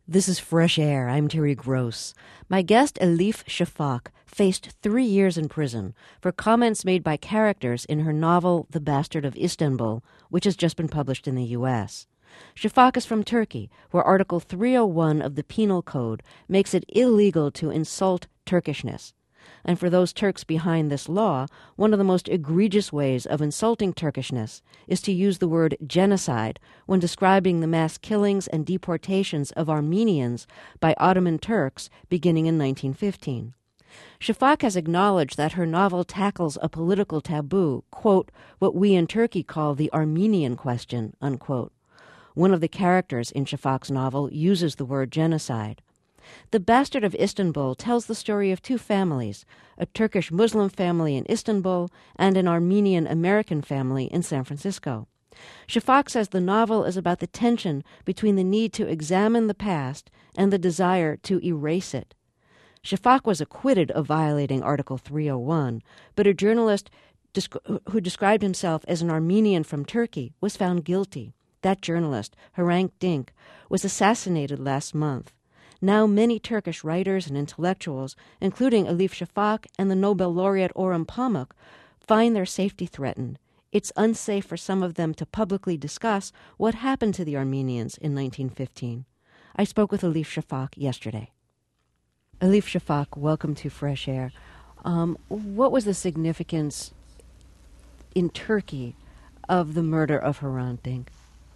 This is Fresh Air. I'm Terry Gross. My guest, Elif Shafak, faced 3 years in prison for comments made by characters in her novel The Bastard of Istanbul, which has just been published in the U.S. Shafak is from Turkey, where Article 301 of the Penal Code makes it illegal to insult Turkishness. And for those Turks behind this law, one of the most egregious ways of insulting Turkishness is to use the word genocide when describing the mass killings and deportations of Armenians by Ottoman Turks beginning in 1915. Shafak has acknowledged that her novel tackles a political taboo, quote, what we in Turkey call the Armenian question, unquote. One of the characters in Shafak's novel uses the word genocide. The Bastard of Istanbul tells the story of two families, a Turkish Muslim family in Istanbul and an Armenian American family in San Francisco. Shafak says the novel is about the tension between the need to examine the past and the desire to erase it. Shafak was acquitted of violating Article 301, but a journalist who described himself as an Armenian from Turkey was found guilty. That journalist, Hrant Dink, was assassinated last month. Now many Turkish writers and intellectuals, including Elif Shafak and the Nobel laureate Orhan Pamuk, find their safety threatened. It's unsafe for some of them to publicly discuss what happened to the Armenians in 1915. I spoke with Elif Shafak yesterday. Elif Shafak, welcome to Fresh Air. What was the significance in Turkey of the murder of Hrant Dink?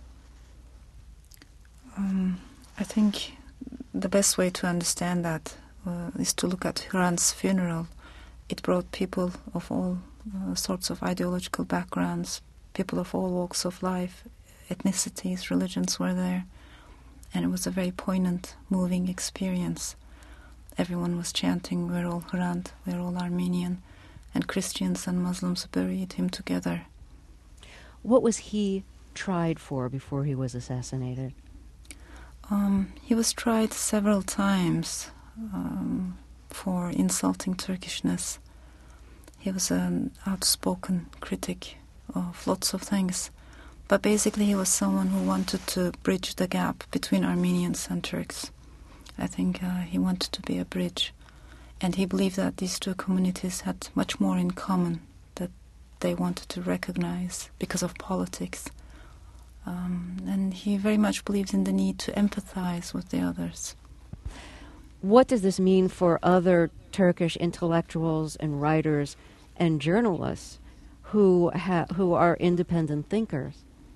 I think the best way to understand that is to look at Hrant's funeral. It brought people of all sorts of ideological backgrounds, people of all walks of life, ethnicities, religions were there. And it was a very poignant, moving experience. Everyone was chanting, we're all Hrant, we're all Armenian, and Christians and Muslims buried him together. What was he tried for before he was assassinated? He was tried several times for insulting Turkishness. He was an outspoken critic of lots of things. But basically he was someone who wanted to bridge the gap between Armenians and Turks. I think he wanted to be a bridge. And he believed that these two communities had much more in common that they wanted to recognize because of politics. And he very much believed in the need to empathize with the others. What does this mean for other Turkish intellectuals and writers and journalists who are independent thinkers?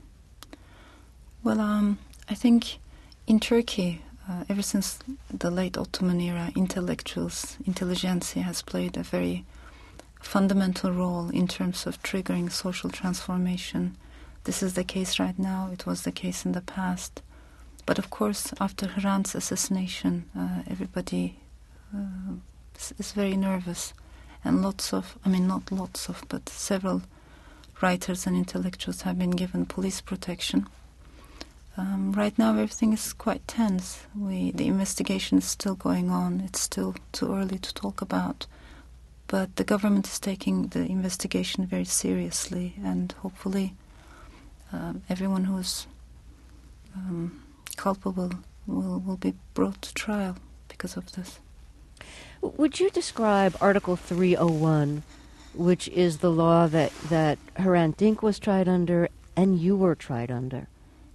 Well, I think in Turkey, ever since the late Ottoman era, intelligentsia has played a very fundamental role in terms of triggering social transformation. This is the case right now. It was the case in the past. But of course, after Hrant's assassination, everybody is very nervous. And not lots of, but several writers and intellectuals have been given police protection. Right now, everything is quite tense. The investigation is still going on. It's still too early to talk about. But the government is taking the investigation very seriously, and hopefully everyone who's culpable will be brought to trial because of this. Would you describe Article 301, which is the law that Hrant Dink was tried under and you were tried under?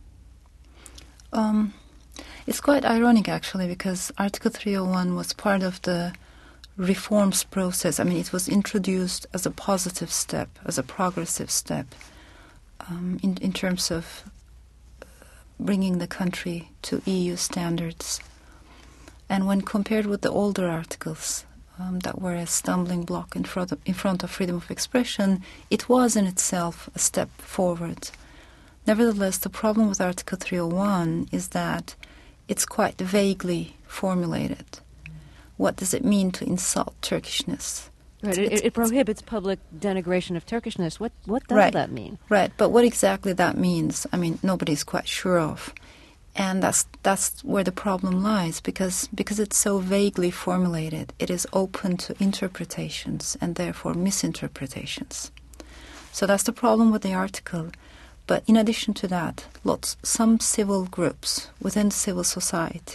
It's quite ironic, actually, because Article 301 was part of the reforms process. I mean, it was introduced as a positive step, as a progressive step, in terms of bringing the country to EU standards. And when compared with the older articles that were a stumbling block in front of freedom of expression, it was in itself a step forward. Nevertheless, the problem with Article 301 is that it's quite vaguely formulated. What does it mean to insult Turkishness? Right, it prohibits public denigration of Turkishness. What does that mean? Right, but what exactly that means, I mean, nobody's quite sure of. And that's where the problem lies, because it's so vaguely formulated, it is open to interpretations and therefore misinterpretations. So that's the problem with the article. But in addition to that, some civil groups within civil society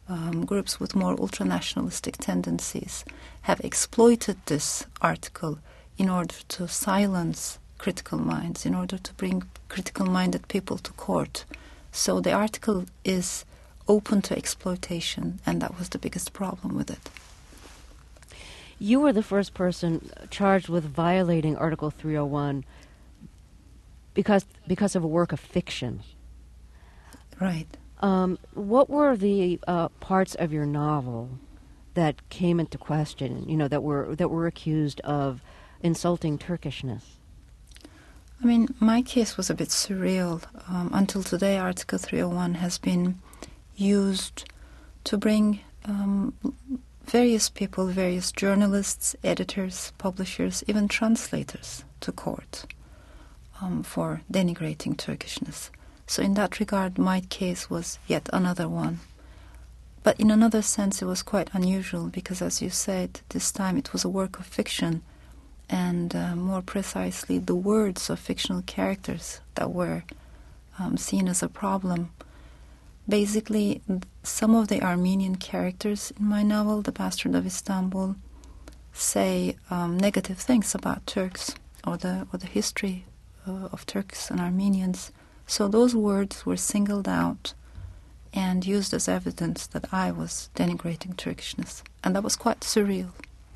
groups with more ultranationalistic tendencies have exploited this article in order to silence critical minds, in order to bring critical-minded people to court. So the article is open to exploitation, and that was the biggest problem with it. You were the first person charged with violating Article 301 because of a work of fiction. Right. What were the parts of your novel that came into question? You know, that were accused of insulting Turkishness. I mean, my case was a bit surreal. Until today, Article 301 has been used to bring various people, various journalists, editors, publishers, even translators to court for denigrating Turkishness. So in that regard, my case was yet another one. But in another sense, it was quite unusual because, as you said, this time it was a work of fiction, and more precisely, the words of fictional characters that were seen as a problem. Basically, some of the Armenian characters in my novel, The Bastard of Istanbul, say negative things about Turks or the history of Turks and Armenians. So those words were singled out and used as evidence that I was denigrating Turkishness. And that was quite surreal.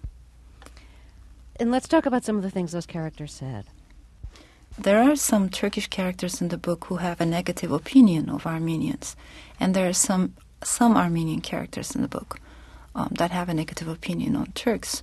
And let's talk about some of the things those characters said. There are some Turkish characters in the book who have a negative opinion of Armenians. And there are some Armenian characters in the book that have a negative opinion on Turks.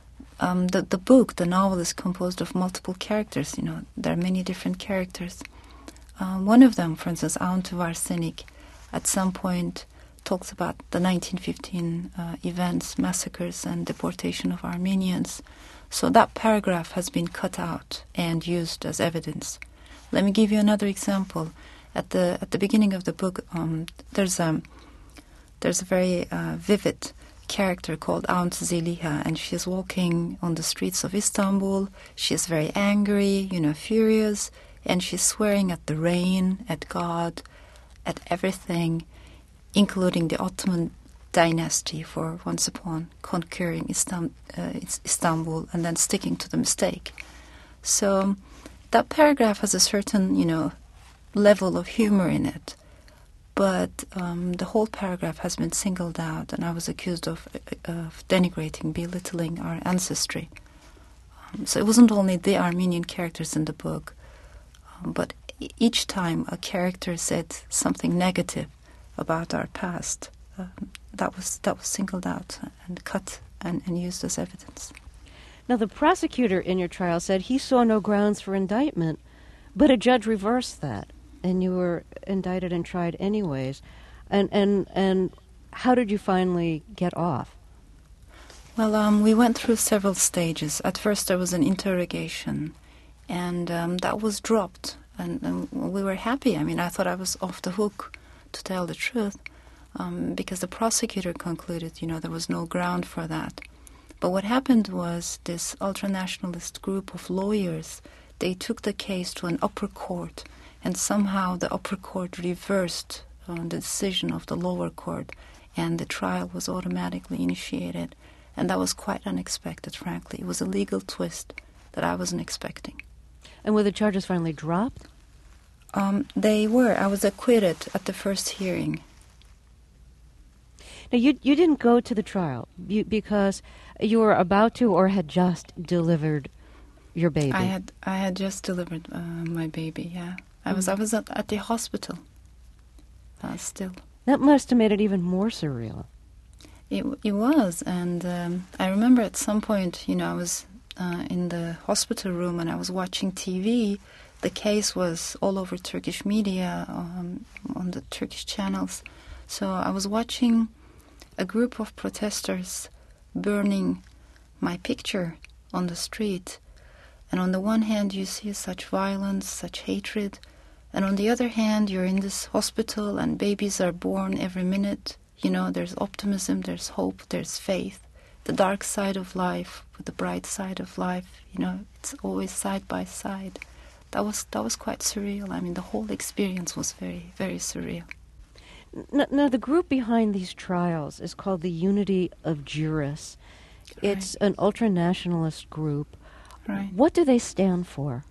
The novel is composed of multiple characters. You know, there are many different characters. One of them, for instance, Auntu Varsenik, at some point talks about the 1915 events, massacres and deportation of Armenians. So that paragraph has been cut out and used as evidence. Let me give you another example. At the beginning of the book, there's a very vivid character called Aunt Zeliha, and she's walking on the streets of Istanbul. She's very angry, furious, and she's swearing at the rain, at God, at everything, including the Ottoman dynasty for once upon conquering Istanbul and then sticking to the mistake. So that paragraph has a certain, level of humor in it. But the whole paragraph has been singled out, and I was accused of denigrating, belittling our ancestry. So it wasn't only the Armenian characters in the book, but each time a character said something negative about our past, that was singled out and cut and used as evidence. Now, the prosecutor in your trial said he saw no grounds for indictment, but a judge reversed that, and you were indicted and tried anyways. And how did you finally get off? Well, we went through several stages. At first, there was an interrogation, and that was dropped. And we were happy. I mean, I thought I was off the hook, to tell the truth, because the prosecutor concluded, there was no ground for that. But what happened was this ultranationalist group of lawyers, they took the case to an upper court, and somehow the upper court reversed the decision of the lower court, and the trial was automatically initiated. And that was quite unexpected, frankly. It was a legal twist that I wasn't expecting. And were the charges finally dropped? They were. I was acquitted at the first hearing. Now, you didn't go to the trial because you were about to or had just delivered your baby. I had just delivered my baby, yeah. I was at the hospital still. That must have made it even more surreal. It was, and I remember at some point, I was in the hospital room and I was watching TV. The case was all over Turkish media, on the Turkish channels. So I was watching a group of protesters burning my picture on the street. And on the one hand, you see such violence, such hatred. And on the other hand, you're in this hospital and babies are born every minute. There's optimism, there's hope, there's faith. The dark side of life with the bright side of life, it's always side by side. That was quite surreal. I mean, the whole experience was very, very surreal. Now, the group behind these trials is called the Unity of Jurists. It's an ultra-nationalist group. Right. What do they stand for?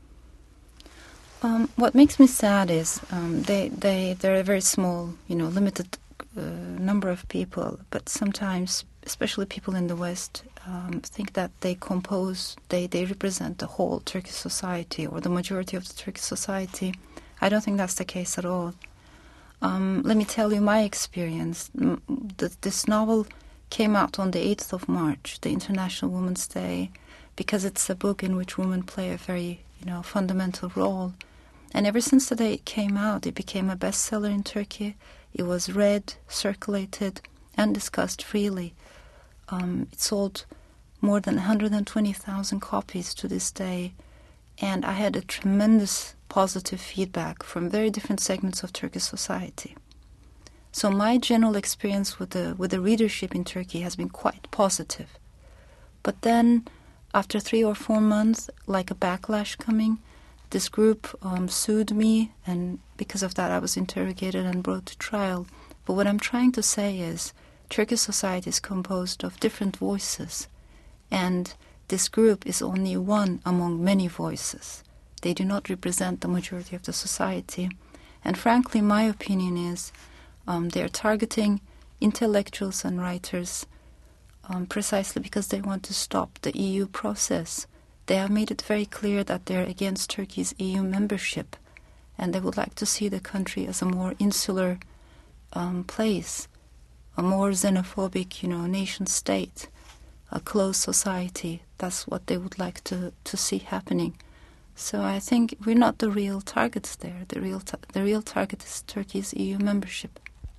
What makes me sad is they're a very small, limited number of people, but sometimes, especially people in the West, think that they represent the whole Turkish society or the majority of the Turkish society. I don't think that's the case at all. Let me tell you my experience. This novel came out on the 8th of March, the International Women's Day, because it's a book in which women play a very, fundamental role. And ever since the day it came out, it became a bestseller in Turkey. It was read, circulated, and discussed freely. It sold more than 120,000 copies to this day. And I had a tremendous positive feedback from very different segments of Turkish society. So my general experience with the readership in Turkey has been quite positive. But then, after 3 or 4 months, like a backlash coming, this group sued me, and because of that I was interrogated and brought to trial. But what I'm trying to say is, Turkish society is composed of different voices, and this group is only one among many voices. They do not represent the majority of the society. And frankly, my opinion is they're targeting intellectuals and writers precisely because they want to stop the EU process. They have made it very clear that they're against Turkey's EU membership, and they would like to see the country as a more insular place, a more xenophobic, nation state, a closed society. That's what they would like to see happening. So I think we're not the real targets there. The real target is Turkey's EU membership.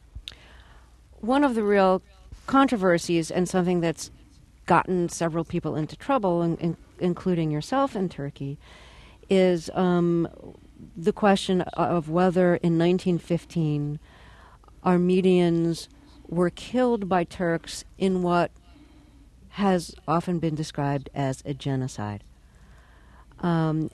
One of the real controversies, and something that's gotten several people into trouble, including yourself in Turkey, is the question of whether in 1915 Armenians were killed by Turks in what has often been described as a genocide. And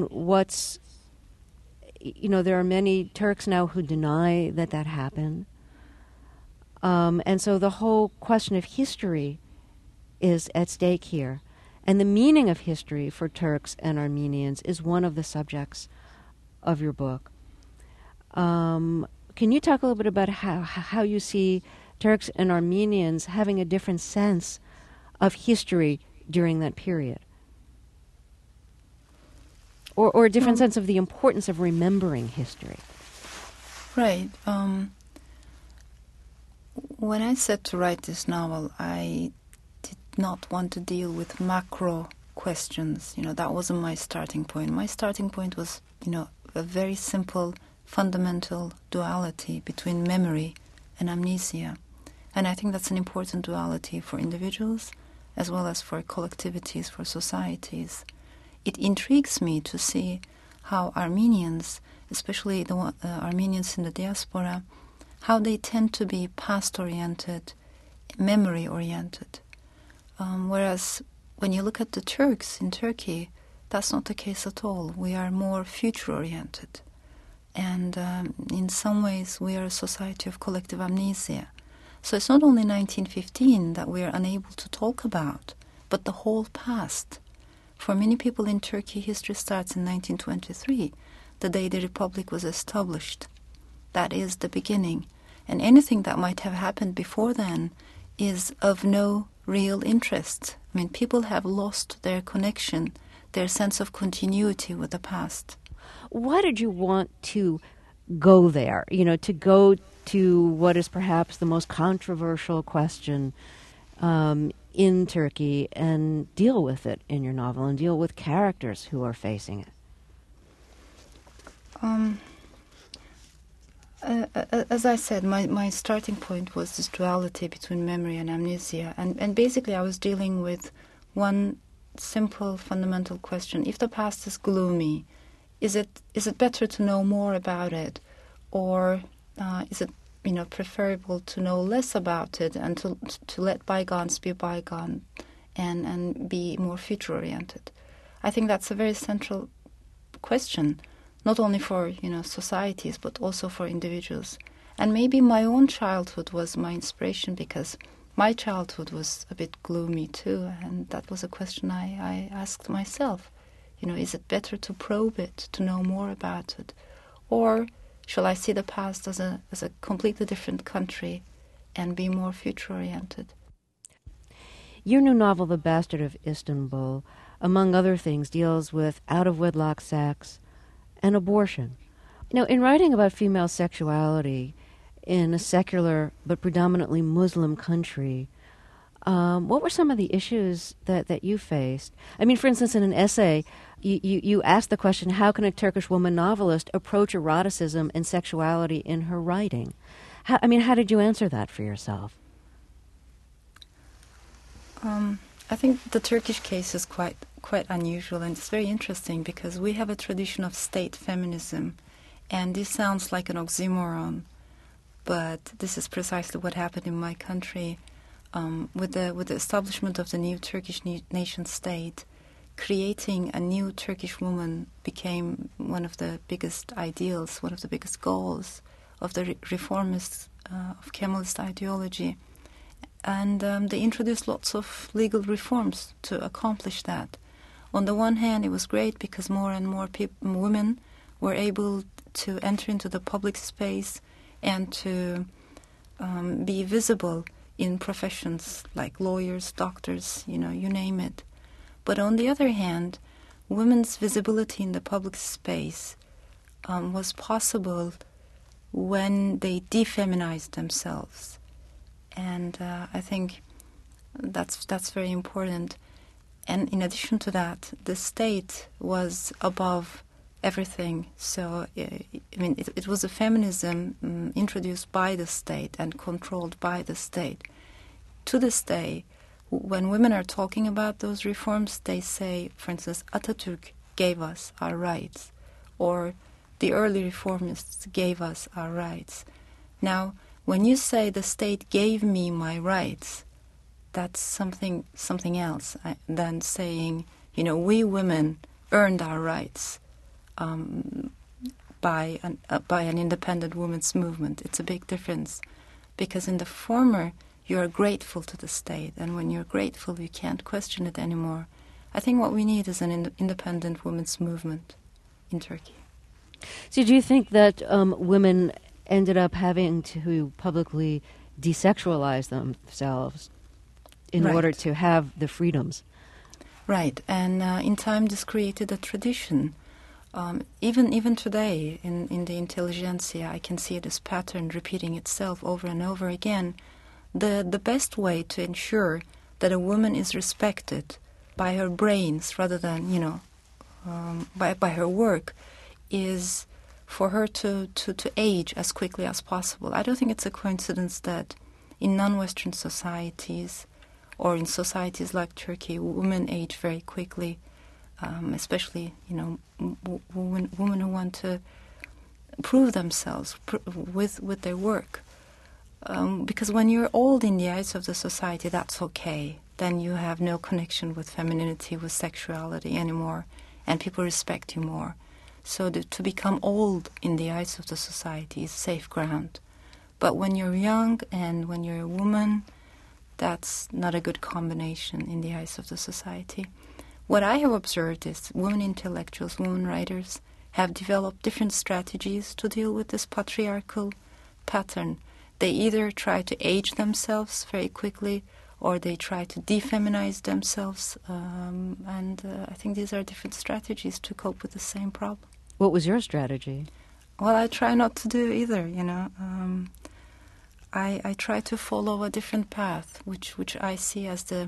there are many Turks now who deny that happened. And so the whole question of history is at stake here. And the meaning of history for Turks and Armenians is one of the subjects of your book. Can you talk a little bit about how you see Turks and Armenians having a different sense of history during that period? Or a different sense of the importance of remembering history? Right. When I set to write this novel, I did not want to deal with macro questions. That wasn't my starting point. My starting point was, a very simple, fundamental duality between memory and amnesia. And I think that's an important duality for individuals as well as for collectivities, for societies. It intrigues me to see how Armenians, especially the Armenians in the diaspora, how they tend to be past-oriented, memory-oriented. Whereas when you look at the Turks in Turkey, that's not the case at all. We are more future-oriented. And in some ways, we are a society of collective amnesia. So it's not only 1915 that we are unable to talk about, but the whole past. For many people in Turkey, history starts in 1923, the day the Republic was established. That is the beginning. And anything that might have happened before then is of no real interest. I mean, people have lost their connection, their sense of continuity with the past. Why did you want to go there, to go to what is perhaps the most controversial question in Turkey and deal with it in your novel and deal with characters who are facing it? As I said, my starting point was this duality between memory and amnesia. And basically I was dealing with one simple, fundamental question. If the past is gloomy, is it better to know more about it? Or is it preferable to know less about it and to let bygones be bygone and be more future-oriented? I think that's a very central question, not only for societies but also for individuals. And maybe my own childhood was my inspiration, because my childhood was a bit gloomy too, and that was a question I asked myself. Is it better to probe it, to know more about it? Or shall I see the past as a completely different country and be more future-oriented? Your new novel, The Bastard of Istanbul, among other things, deals with out-of-wedlock sex and abortion. In writing about female sexuality in a secular but predominantly Muslim country, what were some of the issues that you faced? I mean, for instance, in an essay, you asked the question, how can a Turkish woman novelist approach eroticism and sexuality in her writing? How did you answer that for yourself? I think the Turkish case is quite unusual, and it's very interesting because we have a tradition of state feminism, and this sounds like an oxymoron, but this is precisely what happened in my country. With the establishment of the new Turkish nation state, creating a new Turkish woman became one of the biggest ideals, one of the biggest goals of the reformists of Kemalist ideology. And they introduced lots of legal reforms to accomplish that. On the one hand, it was great because more and more women were able to enter into the public space and to be visible in professions like lawyers, doctors, you name it. But on the other hand, women's visibility in the public space was possible when they defeminized themselves. And I think that's very important. And in addition to that, the state was above everything. So, it was a feminism introduced by the state and controlled by the state. To this day, when women are talking about those reforms, they say, for instance, Atatürk gave us our rights, or the early reformists gave us our rights. Now, when you say the state gave me my rights, that's something else than saying, we women earned our rights by an independent women's movement. It's a big difference, because in the former, you are grateful to the state, and when you're grateful, you can't question it anymore. I think what we need is an independent women's movement in Turkey. So do you think that women ended up having to publicly desexualize themselves in order to have the freedoms? Right, and in time this created a tradition. Even today in the intelligentsia, I can see this pattern repeating itself over and over again. The best way to ensure that a woman is respected by her brains rather than, by her work is for her to age as quickly as possible. I don't think it's a coincidence that in non-Western societies or in societies like Turkey, women age very quickly, especially, women who want to prove themselves with their work. Because when you're old in the eyes of the society, that's okay. Then you have no connection with femininity, with sexuality anymore, and people respect you more. So to become old in the eyes of the society is safe ground. But when you're young and when you're a woman, that's not a good combination in the eyes of the society. What I have observed is women intellectuals, women writers have developed different strategies to deal with this patriarchal pattern. They either try to age themselves very quickly or they try to defeminize themselves. And I think these are different strategies to cope with the same problem. What was your strategy? Well, I try not to do either, I try to follow a different path, which I see as the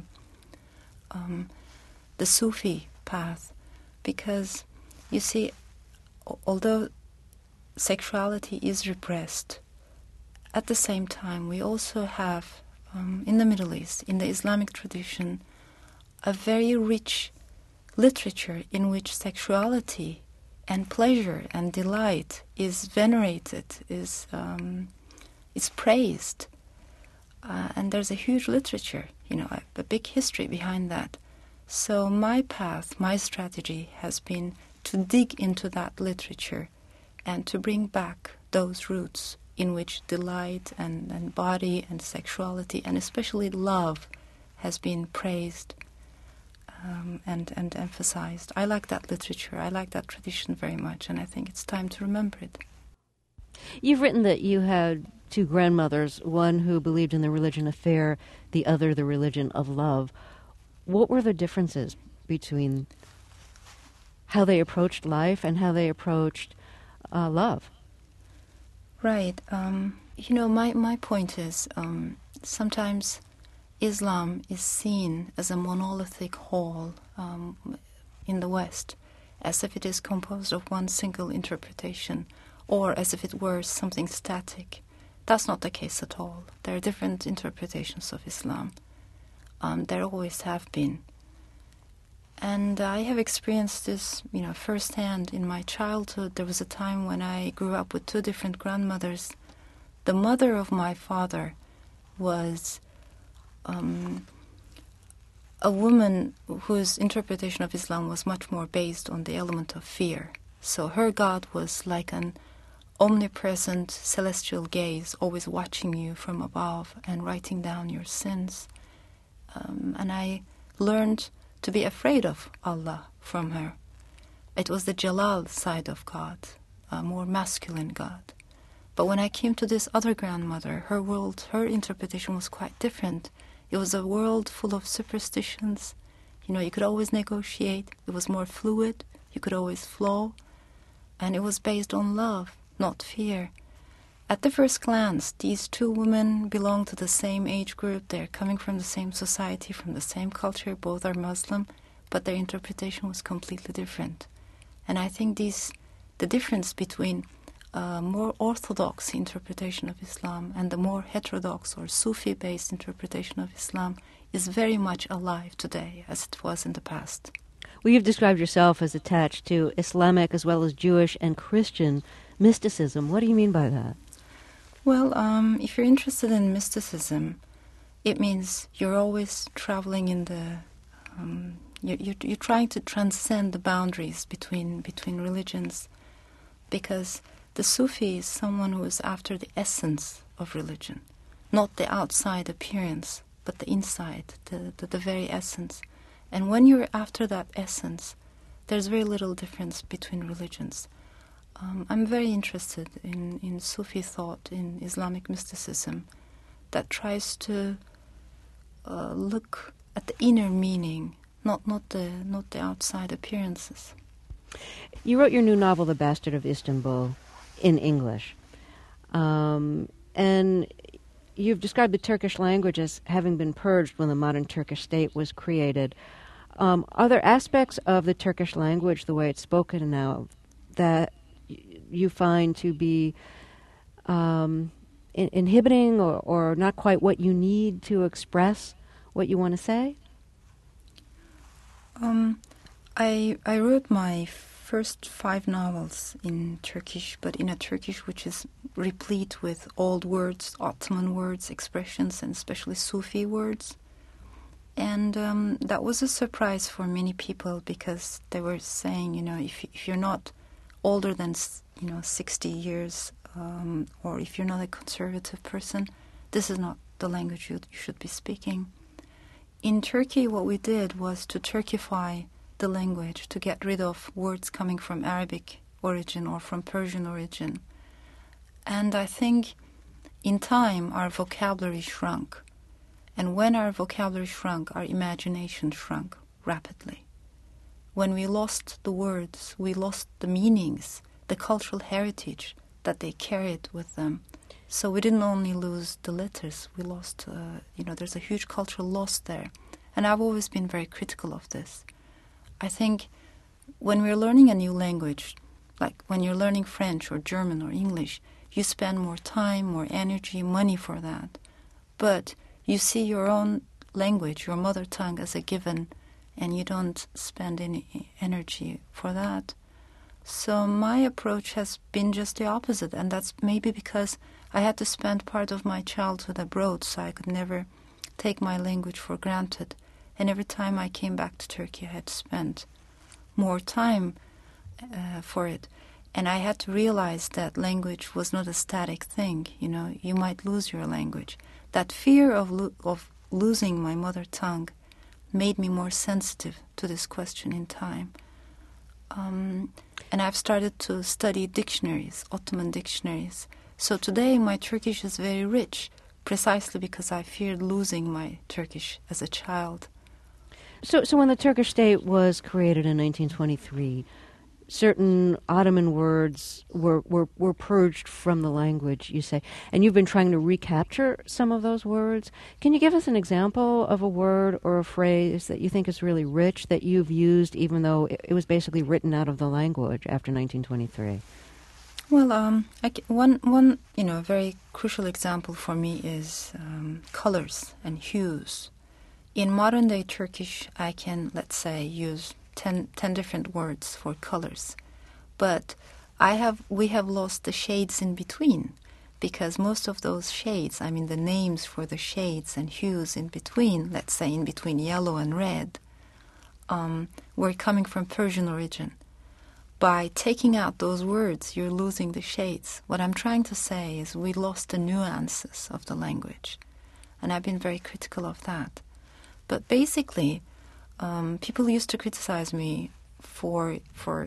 Sufi path. Because, you see, although sexuality is repressed, at the same time, we also have, in the Middle East, in the Islamic tradition, a very rich literature in which sexuality and pleasure and delight is venerated, is praised. And there's a huge literature, a big history behind that. So my path, my strategy has been to dig into that literature and to bring back those roots in which delight and body and sexuality and especially love has been praised and emphasized. I like that literature. I like that tradition very much, and I think it's time to remember it. You've written that you had two grandmothers, one who believed in the religion of fear, the other the religion of love. What were the differences between how they approached life and how they approached love? Right. My point is sometimes Islam is seen as a monolithic whole in the West, as if it is composed of one single interpretation, or as if it were something static. That's not the case at all. There are different interpretations of Islam. There always have been. And I have experienced this, firsthand in my childhood. There was a time when I grew up with two different grandmothers. The mother of my father was a woman whose interpretation of Islam was much more based on the element of fear. So her God was like an omnipresent celestial gaze, always watching you from above and writing down your sins. And I learned to be afraid of Allah from her. It was the Jalal side of God, a more masculine God. But when I came to this other grandmother, her interpretation was quite different. It was a world full of superstitions. You could always negotiate. It was more fluid. You could always flow. And it was based on love, not fear. At the first glance, these two women belong to the same age group. They're coming from the same society, from the same culture. Both are Muslim, but their interpretation was completely different. And I think the difference between a more orthodox interpretation of Islam and the more heterodox or Sufi-based interpretation of Islam is very much alive today as it was in the past. Well, you've described yourself as attached to Islamic as well as Jewish and Christian mysticism. What do you mean by that? Well, if you're interested in mysticism, it means you're always traveling in the... You're trying to transcend the boundaries between religions, because the Sufi is someone who is after the essence of religion, not the outside appearance, but the inside, the very essence. And when you're after that essence, there's very little difference between religions. I'm very interested in Sufi thought, in Islamic mysticism, that tries to look at the inner meaning, not the outside appearances. You wrote your new novel, The Bastard of Istanbul, in English. And you've described the Turkish language as having been purged when the modern Turkish state was created. Are there aspects of the Turkish language, the way it's spoken now, that you find to be inhibiting or not quite what you need to express what you want to say? I wrote my first 5 novels in Turkish, but in a Turkish which is replete with old words, Ottoman words, expressions, and especially Sufi words. And that was a surprise for many people, because they were saying, if you're not older than 60 years, or if you're not a conservative person, this is not the language you should be speaking. In Turkey, what we did was to Turkify the language, to get rid of words coming from Arabic origin or from Persian origin. And I think in time our vocabulary shrunk. And when our vocabulary shrunk, our imagination shrunk rapidly. When we lost the words, we lost the meanings, the cultural heritage that they carried with them. So we didn't only lose the letters, we lost, there's a huge cultural loss there. And I've always been very critical of this. I think when we're learning a new language, like when you're learning French or German or English, you spend more time, more energy, money for that. But you see your own language, your mother tongue, as a given, and you don't spend any energy for that. So my approach has been just the opposite, and that's maybe because I had to spend part of my childhood abroad, so I could never take my language for granted. And every time I came back to Turkey, I had spent more time for it. And I had to realize that language was not a static thing. You know, you might lose your language. That fear of losing my mother tongue made me more sensitive to this question in time. And I've started to study dictionaries, Ottoman dictionaries. So today my Turkish is very rich, precisely because I feared losing my Turkish as a child. So when the Turkish state was created in 1923, certain Ottoman words were purged from the language, you say, and you've been trying to recapture some of those words. Can you give us an example of a word or a phrase that you think is really rich that you've used, even though it was basically written out of the language after 1923? Well, one very crucial example for me is colors and hues. In modern-day Turkish, I can, let's say, use 10 different words for colors. But we have lost the shades in between, because most of those shades, I mean the names for the shades and hues in between, let's say in between yellow and red, were coming from Persian origin. By taking out those words, you're losing the shades. What I'm trying to say is we lost the nuances of the language. And I've been very critical of that. But basically, people used to criticize me for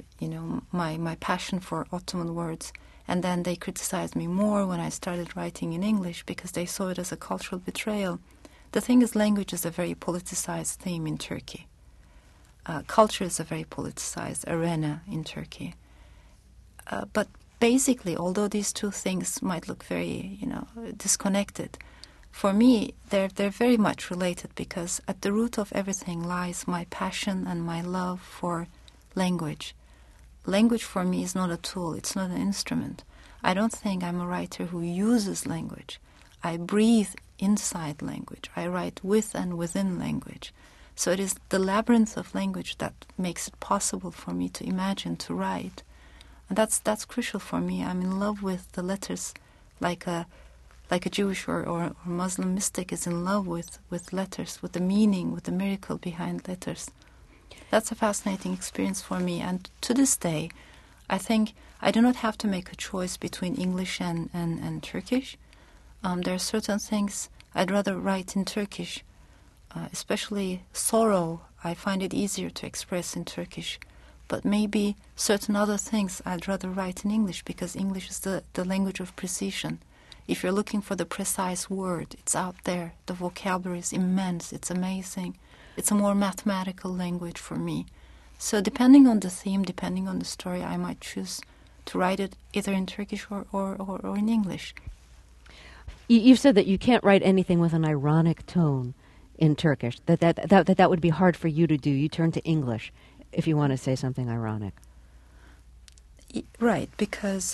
my passion for Ottoman words, and then they criticized me more when I started writing in English because they saw it as a cultural betrayal. The thing is, language is a very politicized theme in Turkey. Culture is a very politicized arena in Turkey. But basically, although these two things might look very, disconnected, for me, they're very much related, because at the root of everything lies my passion and my love for language. Language for me is not a tool, it's not an instrument. I don't think I'm a writer who uses language. I breathe inside language. I write with and within language. So it is the labyrinth of language that makes it possible for me to imagine, to write. And that's crucial for me. I'm in love with the letters, like a Jewish or Muslim mystic is in love with letters, with the meaning, with the miracle behind letters. That's a fascinating experience for me. And to this day, I think I do not have to make a choice between English and Turkish. There are certain things I'd rather write in Turkish, especially sorrow. I find it easier to express in Turkish. But maybe certain other things I'd rather write in English, because English is the language of precision. If you're looking for the precise word, it's out there. The vocabulary is immense. It's amazing. It's a more mathematical language for me. So depending on the theme, depending on the story, I might choose to write it either in Turkish or in English. You've said that you can't write anything with an ironic tone in Turkish, that would be hard for you to do. You turn to English if you want to say something ironic. Right, because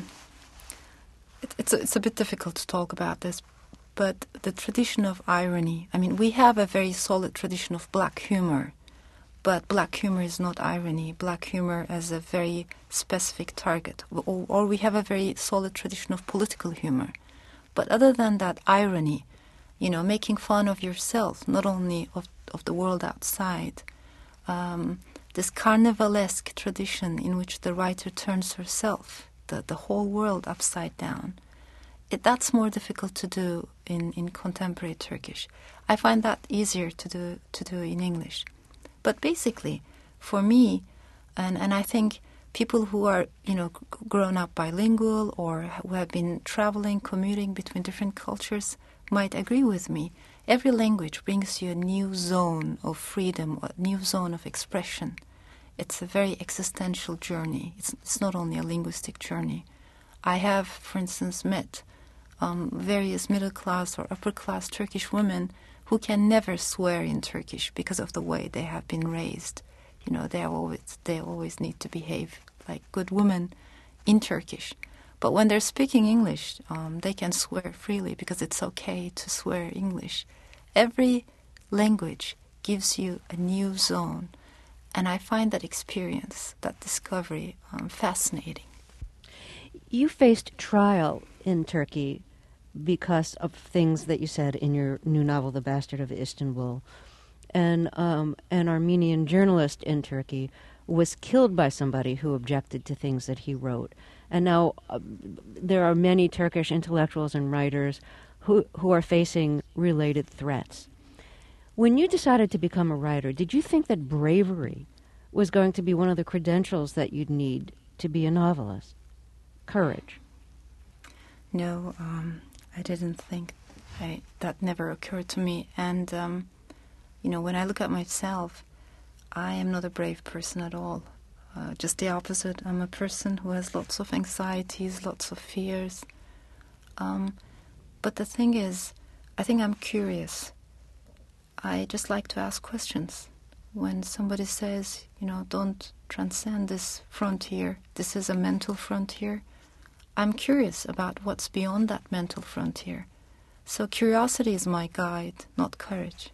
it's a bit difficult to talk about this, but the tradition of irony, I mean, we have a very solid tradition of black humor, but black humor is not irony. Black humor as a very specific target, or we have a very solid tradition of political humor. But other than that irony, making fun of yourself, not only of the world outside, this carnivalesque tradition in which the writer turns herself, the whole world upside down, that's more difficult to do in contemporary Turkish. I find that easier to do in English. But basically, for me, and I think people who are, grown up bilingual or who have been traveling, commuting between different cultures might agree with me. Every language brings you a new zone of freedom, a new zone of expression. It's a very existential journey. It's not only a linguistic journey. I have, for instance, met various middle-class or upper-class Turkish women who can never swear in Turkish because of the way they have been raised. They always need to behave like good women in Turkish. But when they're speaking English, they can swear freely because it's okay to swear English. Every language gives you a new zone. And I find that experience, that discovery, fascinating. You faced trial in Turkey because of things that you said in your new novel, The Bastard of Istanbul. And an Armenian journalist in Turkey was killed by somebody who objected to things that he wrote. And now there are many Turkish intellectuals and writers who are facing related threats. When you decided to become a writer, did you think that bravery was going to be one of the credentials that you'd need to be a novelist? Courage? No, I didn't think. That never occurred to me. And, when I look at myself, I am not a brave person at all. Just the opposite. I'm a person who has lots of anxieties, lots of fears. But the thing is, I think I'm curious. I just like to ask questions. When somebody says, don't transcend this frontier, this is a mental frontier, I'm curious about what's beyond that mental frontier. So curiosity is my guide, not courage.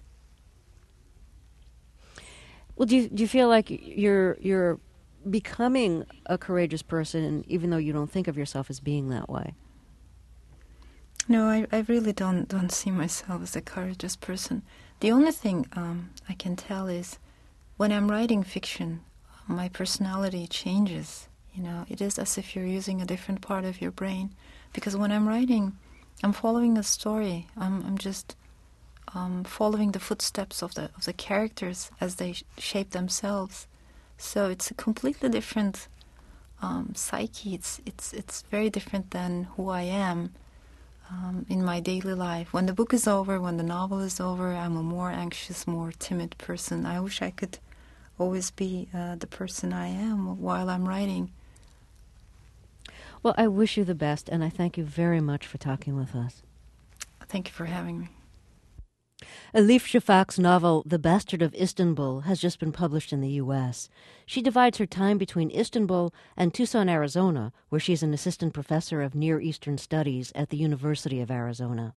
Well, do you feel like you're becoming a courageous person, even though you don't think of yourself as being that way? No, I really don't see myself as a courageous person. The only thing I can tell is when I'm writing fiction, my personality changes. It is as if you're using a different part of your brain. Because when I'm writing, I'm following a story. I'm just following the footsteps of the characters as they shape themselves. So it's a completely different psyche. It's very different than who I am in my daily life. When the book is over, when the novel is over, I'm a more anxious, more timid person. I wish I could always be the person I am while I'm writing. Well, I wish you the best, and I thank you very much for talking with us. Thank you for having me. Elif Shafak's novel, The Bastard of Istanbul, has just been published in the U.S. She divides her time between Istanbul and Tucson, Arizona, where she's an assistant professor of Near Eastern Studies at the University of Arizona.